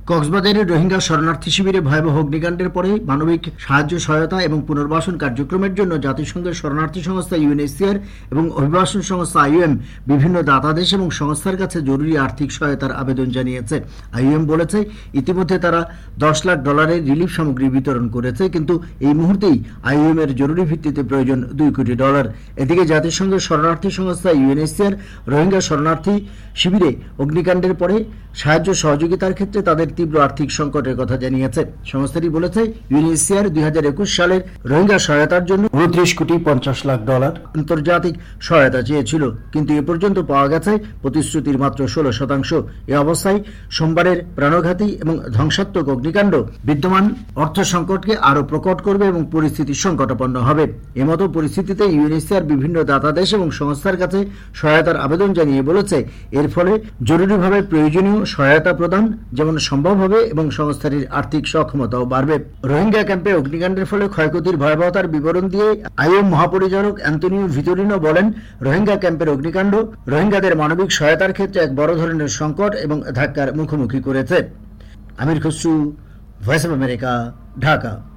কক্সবাজারের রোহিঙ্গা শরণার্থী শিবিরে ভয়াবহ অগ্নিকাণ্ডের পরে মানবিক সাহায্য সহায়তা এবং পুনর্বাসন কার্যক্রমের জন্য জাতিসংঘের শরণার্থী সংস্থা ইউএনএইচসিআর এবং অভিবাসন সংস্থা আইওএম বিভিন্ন দাতাদেশ এবং সংস্থার কাছে জরুরি আর্থিক সহায়তার আবেদন জানিয়েছে। আইওএম বলেছে ইতিমধ্যে তারা $10 লাখ রিলিফ সামগ্রী বিতরণ করেছে, কিন্তু এই মুহূর্তেই আইওএম এর জরুরি ভিত্তিতে প্রয়োজন $2 কোটি। এদিকে জাতিসংঘের শরণার্থী সংস্থা ইউএনএইচসিআর রোহিঙ্গা শরণার্থী শিবিরে অগ্নিকাণ্ডের পরে সাহায্য সহযোগিতার ক্ষেত্রে তাদের তীব্র আর্থিক সংকটের কথা জানিয়েছে। সংস্থাটি বলেছে ইউএনএইচসিআর 2021 সালের রোহিঙ্গা সহায়তার জন্য $29 কোটি 50 লাখ আন্তর্জাতিক সহায়তা চেয়েছিল, কিন্তু এ পর্যন্ত পাওয়া গেছে প্রতিশ্রুতির মাত্র 16%। এ অবস্থায় সোমবারের প্রাণঘাতী এবং ধ্বংসাত্মক অগ্নিকাণ্ড বিদ্যমান অর্থ সংকটকে আরও প্রকট করবে এবং পরিস্থিতি সংকটাপন্ন হবে। এমতো পরিস্থিতিতে ইউএনএইচসিআর বিভিন্ন দাতাদেশ এবং সংস্থার কাছে সহায়তার আবেদন জানিয়ে বলেছে এর ফলে জরুরিভাবে প্রয়োজনীয় সহায়তা প্রদান যেমন সম্ভব হবে এবং সংস্থাটির আর্থিক সক্ষমতাও বাড়বে। রোহিঙ্গা ক্যাম্পে অগ্নিকাণ্ডের ফলে ক্ষয়ক্ষতির ভয়াবহতার বিবরণ দিয়ে আইওএম মহাপরিচালক অ্যান্তোনিও ভিতোরিনো বলেন, রোহিঙ্গা ক্যাম্পের অগ্নিকাণ্ড রোহিঙ্গাদের মানবিক সহায়তার ক্ষেত্রে এক বড় ধরনের সংকট এবং ধাক্কার মুখোমুখি করেছে। Amir Khasru, voice of America, Dhaka.